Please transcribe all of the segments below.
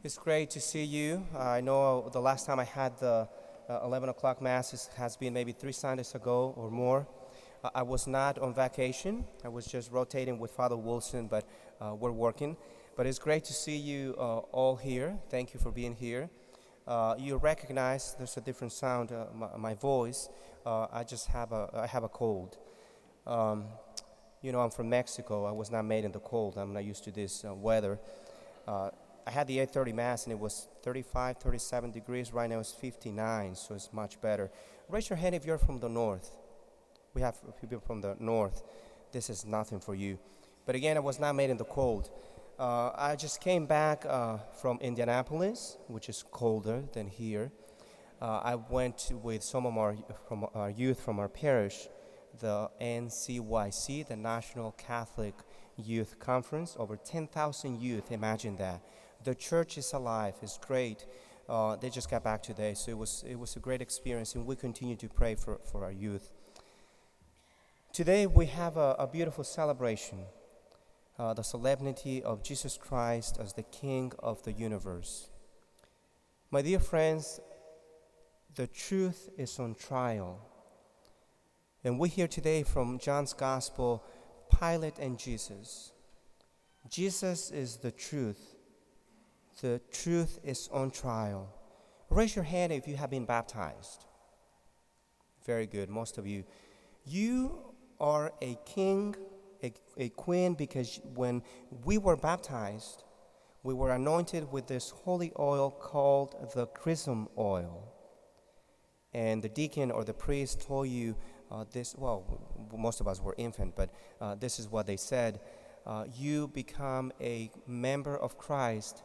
It's great to see you. I know the last time I had the 11 o'clock Mass has been maybe 3 Sundays ago or more. I was not on vacation. I was just rotating with Father Wilson, but we're working. But it's great to see you all here. Thank you for being here. You recognize there's a different sound, my voice. I have a cold. Um, I'm from Mexico. I was not made in the cold. I'm not used to this weather. I had the 8:30 Mass and it was 35, 37 degrees. Right now it's 59, so it's much better. Raise your hand if you're from the north. We have people from the north. This is nothing for you. But again, I was not made in the cold. I just came back from Indianapolis, which is colder than here. I went with some of our youth from our parish, the NCYC, the National Catholic Youth Conference. Over 10,000 youth, imagine that. The church is alive. It's great. They just got back today, so it was a great experience, and we continue to pray for our youth. Today we have a beautiful celebration, the solemnity of Jesus Christ as the King of the universe. My dear friends, the truth is on trial. And we hear today from John's Gospel, Pilate and Jesus. Jesus is the truth. The truth is on trial. Raise your hand if you have been baptized. Very good, most of you. You are a king, a queen, because when we were baptized, we were anointed with this holy oil called the chrism oil. And the deacon or the priest told you most of us were infant, but this is what they said. You become a member of Christ,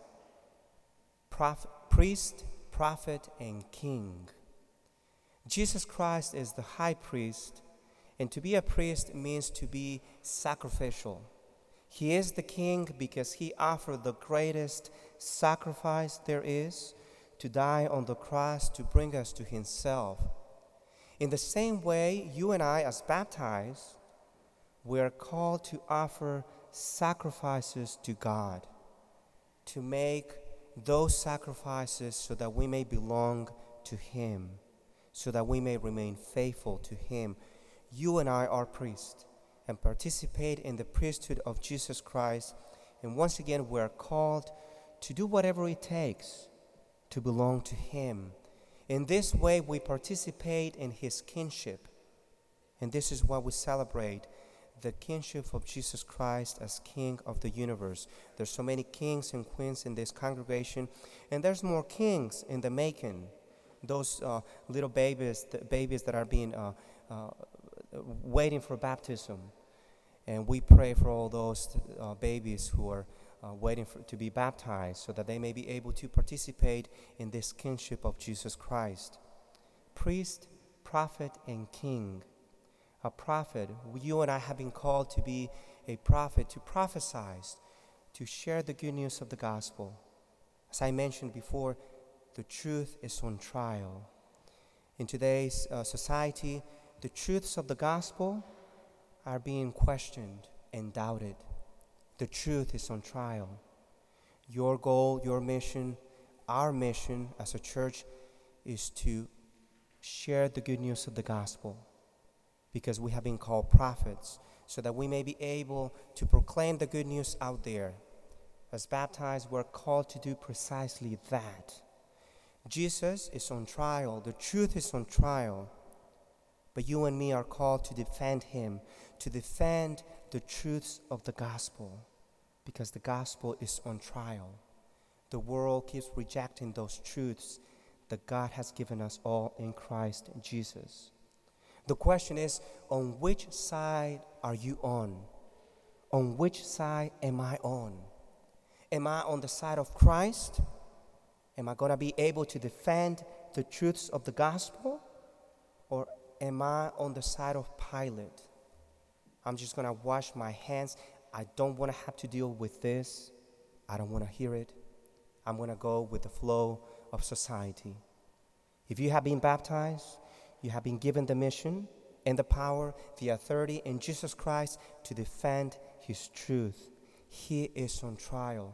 priest, prophet, and king. Jesus Christ is the high priest, and to be a priest means to be sacrificial. He is the king because he offered the greatest sacrifice there is, to die on the cross to bring us to himself. In the same way, you and I, as baptized, we are called to offer sacrifices to God, to make those sacrifices so that we may belong to him, so that we may remain faithful to him. You and I are priests and participate in the priesthood of Jesus Christ, and once again we are called to do whatever it takes to belong to him. In this way we participate in his kingship, and this is why we celebrate the kingship of Jesus Christ as King of the universe. There's so many kings and queens in this congregation, and there's more kings in the making. Those little babies that are being waiting for baptism, and we pray for all those babies who are waiting to be baptized, so that they may be able to participate in this kingship of Jesus Christ. Priest, prophet, and king. A prophet, you and I have been called to be a prophet, to prophesy, to share the good news of the gospel. As I mentioned before, the truth is on trial. In today's society, the truths of the gospel are being questioned and doubted. The truth is on trial. Your goal, your mission, our mission as a church is to share the good news of the gospel, because we have been called prophets, so that we may be able to proclaim the good news out there. As baptized, we're called to do precisely that. Jesus is on trial. The truth is on trial. But you and me are called to defend him, to defend the truths of the gospel, because the gospel is on trial. The world keeps rejecting those truths that God has given us all in Christ Jesus. The question is, on which side are you on? On which side am I on? Am I on the side of Christ? Am I going to be able to defend the truths of the gospel? Or am I on the side of Pilate? I'm just going to wash my hands. I don't want to have to deal with this. I don't want to hear it. I'm going to go with the flow of society. If you have been baptized, you have been given the mission and the power, the authority in Jesus Christ to defend his truth. He is on trial.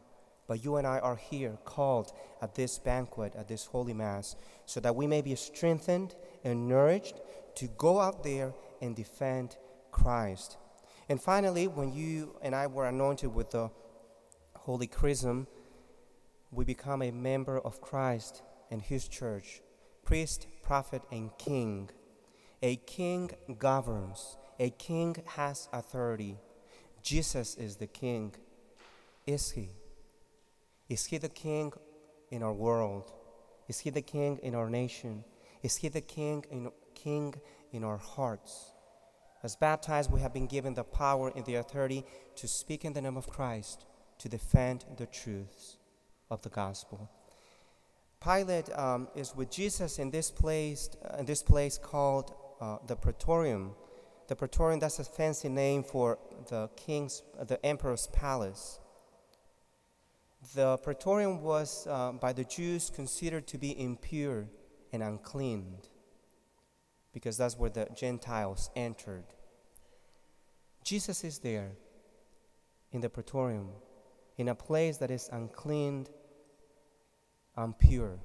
But you and I are here called at this banquet, at this Holy Mass, so that we may be strengthened and nourished to go out there and defend Christ. And finally, when you and I were anointed with the Holy Chrism, we become a member of Christ and His church, priest, prophet, and king. A king governs. A king has authority. Jesus is the king. Is He? Is He the king in our world? Is He the king in our nation? Is He the king in our hearts? As baptized, we have been given the power and the authority to speak in the name of Christ, to defend the truths of the gospel. Pilate is with Jesus in this place called the Praetorium. The Praetorium, that's a fancy name for the emperor's palace. The Praetorium was by the Jews considered to be impure and unclean, because that's where the Gentiles entered. Jesus is there in the Praetorium, in a place that is unclean, impure.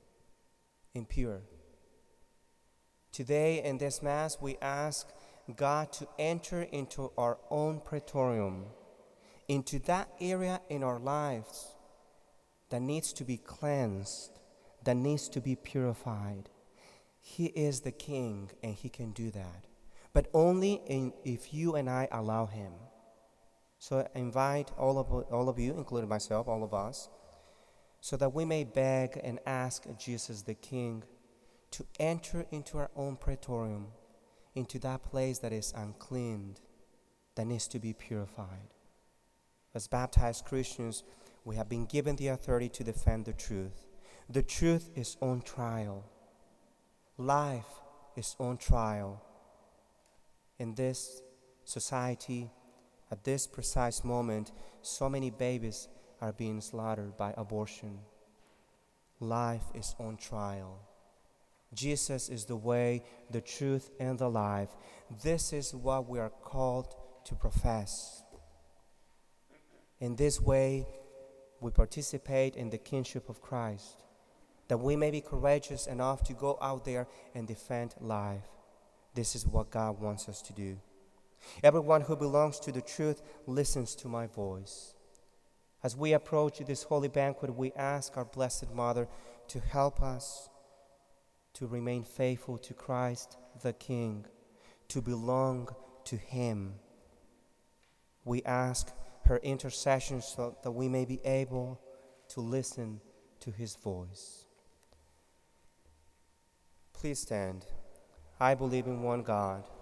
Today in this Mass, we ask God to enter into our own Praetorium, into that area in our lives that needs to be cleansed, that needs to be purified. He is the King, and He can do that, but only if you and I allow Him. So I invite all of you, including myself, all of us, so that we may beg and ask Jesus the King to enter into our own Praetorium, into that place that is unclean, that needs to be purified. As baptized Christians, we have been given the authority to defend the truth. The truth is on trial. Life is on trial. In this society, at this precise moment, so many babies are being slaughtered by abortion. Life is on trial. Jesus is the way, the truth, and the life. This is what we are called to profess. In this way, we participate in the kingship of Christ, that we may be courageous enough to go out there and defend life. This is what God wants us to do. Everyone who belongs to the truth listens to my voice. As we approach this holy banquet, we ask our Blessed Mother to help us to remain faithful to Christ the King, to belong to Him. We ask her intercession so that we may be able to listen to His voice. Please stand. I believe in one God,